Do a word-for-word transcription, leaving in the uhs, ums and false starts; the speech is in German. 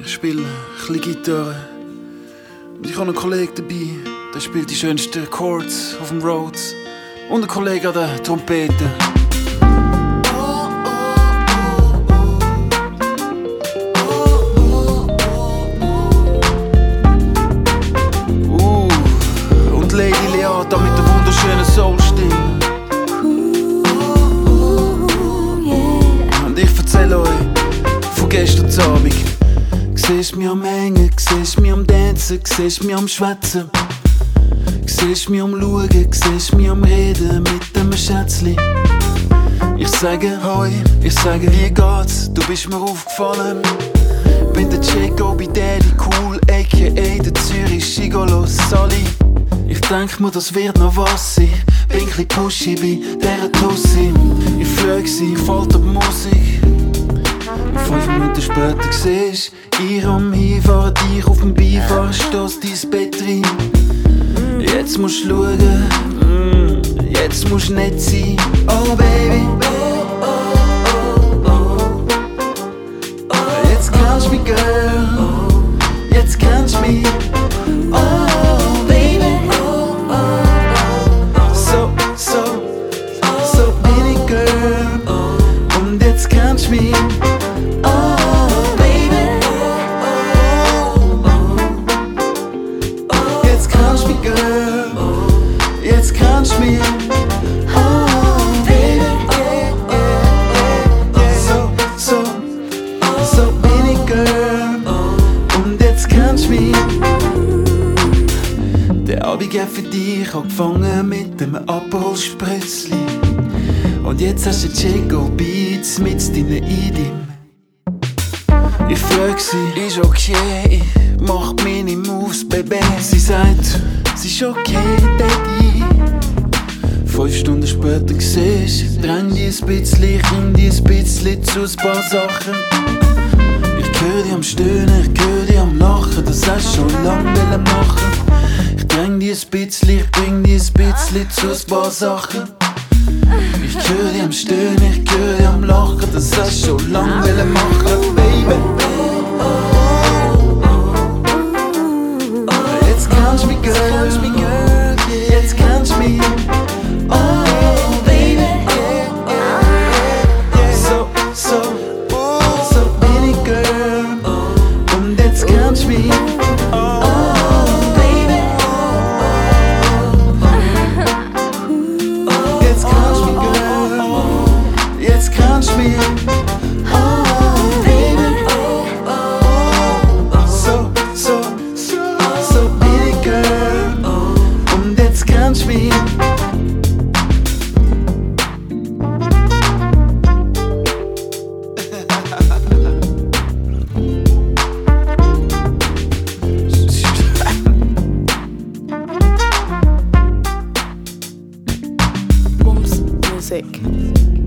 spiele ein bisschen Gitarre. Und ich habe einen Kollegen dabei, der spielt die schönsten Chords auf dem Rhodes. Und einen Kollegen an der Trompete. Uh, und Lady Leata mit der wunderschönen Soul-Stimme. Und ich erzähle euch von gestern Abend. Siehst mich am Hängen, siehst mich am Dancen, siehst mich am Schwätzen. Siehst mich am Schauen, siehst mich am Reden mit dem Schätzli. Ich sage Hoi, ich sage wie geht's, du bist mir aufgefallen. Bin der Jacobi Daddy cool, a k a der Zürich Gigolo Sally. Ich denk mir, das wird noch was sein. Bin chli pushy wie dieser Tussi. Ich frag sie, gefällt dir die Musik? Fünf Minuten später siehst ich am Hinfahren, dich auf dem Beifahrer, stoss dein Bett rein. Jetzt musst du schauen, mm, jetzt musst du nett sein. Oh Baby, oh, oh, oh, oh. Jetzt kennst du mich, Girl, jetzt kennst du mich. Oh Baby, oh, oh, oh. So, so, so bin ich, Girl, und jetzt kennst du mich. Jetzt kannst du mich, oh Baby, so, so, so bin ich, Girl, und jetzt kannst du mich. Der Abend geht für dich angefangen mit dem Aperol Spritzli. Und jetzt hast du Chico Beats mit deinen Idim. Ich frag sie, ist okay, mach meine Moves, Baby. Sie sagt, sie ist okay, Daddy. Fünf Stunden später siehst, dräng die ein bisschen, ich bring die ein bisschen zu ein paar Sachen. Ich höre die am Stöhnen, ich höre die am Lachen, das hast du schon lange machen. Ich dräng die ein bisschen, ich bring die ein bisschen zu ein paar Sachen. Ich höre die am Stöhnen, ich höre die am Lachen, das hast du schon lange machen, Baby. Jetzt kannst du mich, Girl, jetzt kannst du mich. Oh Baby, so, so, so bin ich, Girl, und jetzt kannst du mich. Oh Baby, jetzt kannst du mich, Girl, jetzt kannst du mich. Oh Baby, so, so, so bin ich, Girl, und jetzt kannst du mich. Bums Music.